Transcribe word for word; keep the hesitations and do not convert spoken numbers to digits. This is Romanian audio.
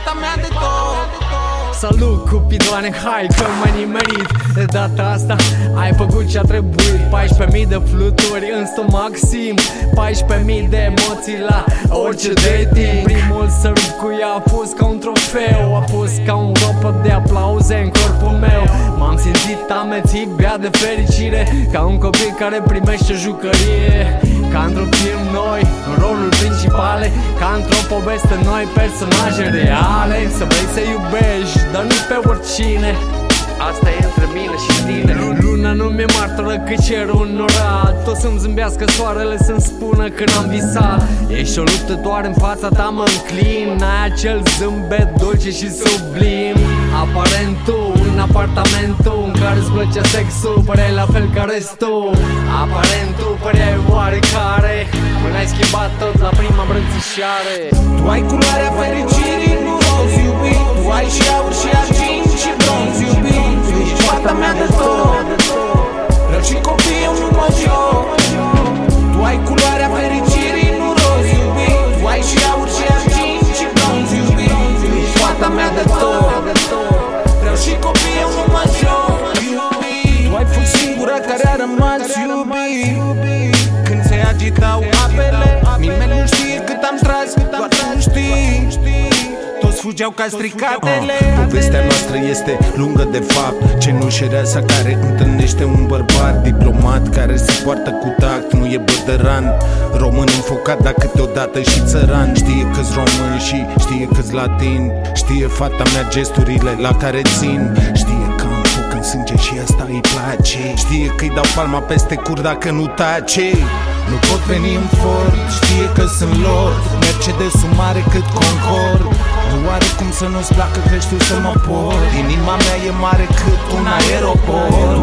fata mea de tot. Salut cupidoane, hai că m-ai nimerit. De data asta ai făcut ce-a trebuit. Paisprezece mii de fluturi în stomac simt, paisprezece mii de emoții la orice dating. Primul sărut cu ea a fost ca un trofeu, a fost ca un ropăt de aplauze în corpul meu. M-am simțit amețit, bea de fericire, ca un copil care primește jucărie. Ca într-un film noi, în roluri principale, ca într-o poveste noi, personaje reale. Să vrei să iubești, dar nu pe oricine. Asta e între mine și tine. Luna nu mi-e martoră că cerul înnorat, tot să-mi zâmbească soarele, să-mi spună că n-am visat. Ești o luptătoare, în fața ta mă înclin. Ai acel zâmbet dulce și sublim. Aparentul în apartamentul în care îți plăcea sexul, păreai la fel ca restul. Aparentul păreai oarecare, până ai schimbat tot la prima îmbrățișare. Tu ai culoarea fericirii, nu roz iubit. Tu ai și aur și argint și bronz iubit. Tu ești fata mea de tot. Vreau și copii, eu nu mă joc. Tu ai culoarea fericirii, nu roz iubit. Tu ai și aur și argint și bronz iubit. Tu ești fata mea de tot. Vreau și copii, eu nu mă joc. Tu ai fost singura care a rămas iubit. Când se agitau apele, nimeni nu știe cât am tras, doar tu știi. Toți fugeau ca stricatele. uh, Povestea noastră este lungă de fapt. Cenușereasa care întâlnește un bărbat diplomat care se poartă cu tact, nu e bădăran. Român înfocat, dar câteodată și țăran. Știe că-s român și știe că-s latin. Știe fata mea gesturile la care țin. Știe că am foc în sânge și asta îi place. Știe că-i dau palma peste cur dacă nu tace. Nu pot veni în Ford, știe că sunt lord. Mercedes-ul mare cât Concord. Nu are cum să nu-ți placă că știu să mă port. Inima mea e mare cât un aeroport.